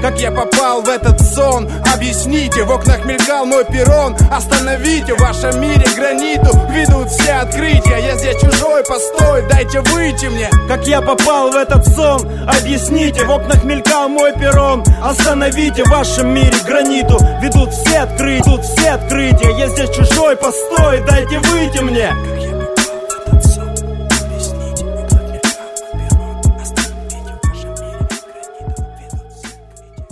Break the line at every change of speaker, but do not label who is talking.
как я попал в этот сон. Объясните, в окнах мелькал мой перрон. Остановите, в вашем мире граниту ведут все открытия. Я здесь чужой, постой, дайте выйти мне.
Как я попал в этот сон, объясните, в окнах мелькал мой перрон. Остановите, в вашем мире граниту ведут все открытия. Я здесь чужой, постой, дайте выйти мне.